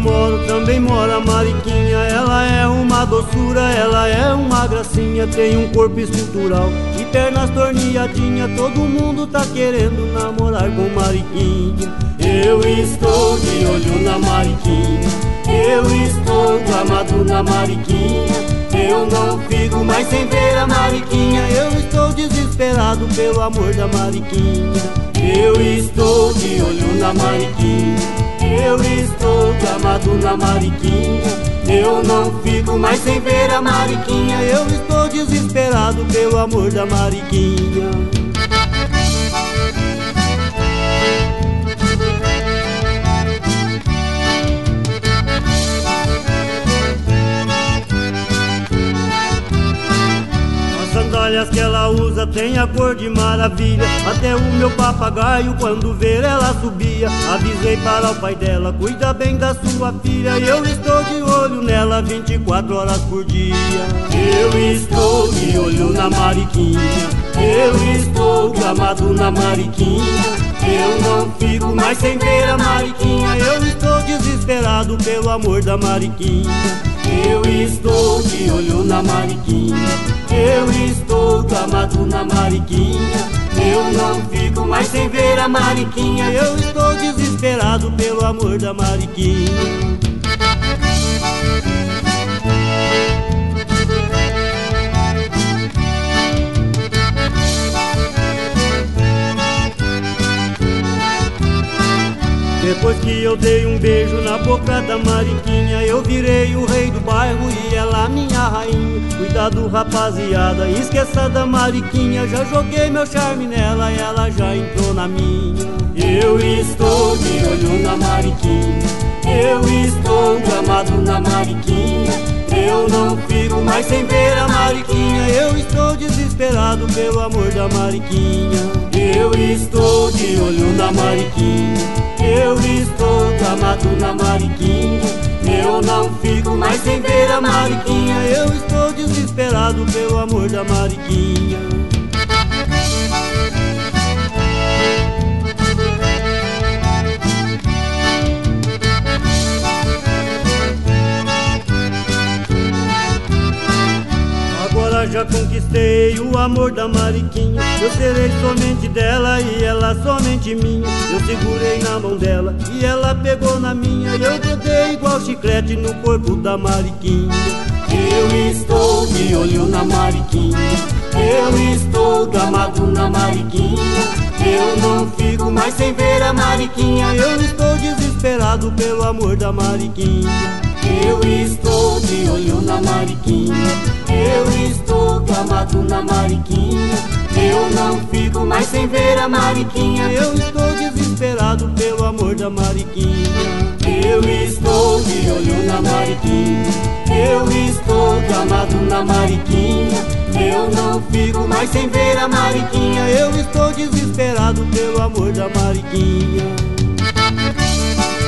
moro também mora a Mariquinha. Ela é uma doçura, ela é uma gracinha. Tem um corpo escultural e pernas torneadinhas. Todo mundo tá querendo namorar com Mariquinha. Eu estou de olho na Mariquinha, eu estou gamado na Mariquinha. Eu não fico mais sem ver a Mariquinha. Eu estou desesperado pelo amor da Mariquinha. Eu estou de olho na Mariquinha, eu estou gamado na Mariquinha. Eu não fico mais sem ver a Mariquinha. Eu estou desesperado pelo amor da Mariquinha. As que ela usa tem a cor de maravilha. Até o meu papagaio quando ver ela subia. Avisei para o pai dela, cuida bem da sua filha. E eu estou de olho nela 24 horas por dia. Eu estou de olho na Mariquinha, eu estou gamado na Mariquinha. Eu não fico mais sem ver a Mariquinha. Eu estou desesperado pelo amor da Mariquinha. Eu estou de olho na Mariquinha, eu estou gamado na Mariquinha. Eu não fico mais sem ver a Mariquinha. Eu estou desesperado pelo amor da Mariquinha. Depois que eu dei um beijo na boca da Mariquinha, eu virei o rei do bairro e ela minha rainha. Cuidado rapaziada, esqueça da Mariquinha. Já joguei meu charme nela e ela já entrou na minha. Eu estou de olho na Mariquinha, eu estou gamado na Mariquinha. Eu não fico mais sem ver a Mariquinha. Eu estou desesperado pelo amor da Mariquinha. Eu estou de olho na Mariquinha, eu estou gamado na Mariquinha. Eu não fico mais sem ver a Mariquinha. Eu estou desesperado pelo amor da Mariquinha. Agora já conquistei o amor da Mariquinha. Eu serei somente dela e ela somente minha. Eu segurei na mão dela e ela pegou na minha. E eu grudei igual chiclete no corpo da Mariquinha. Eu estou de olho na Mariquinha, eu estou gamado na Mariquinha. Eu não fico mais sem ver a Mariquinha. Eu estou desesperado pelo amor da Mariquinha. Eu estou de olho na Mariquinha, eu estou gamado na Mariquinha. Eu não fico mais sem ver a Mariquinha. Eu estou desesperado pelo amor da Mariquinha. Eu estou de olho na Mariquinha, eu estou gamado na Mariquinha. Eu não fico mais sem ver a Mariquinha. Eu estou desesperado pelo amor da Mariquinha.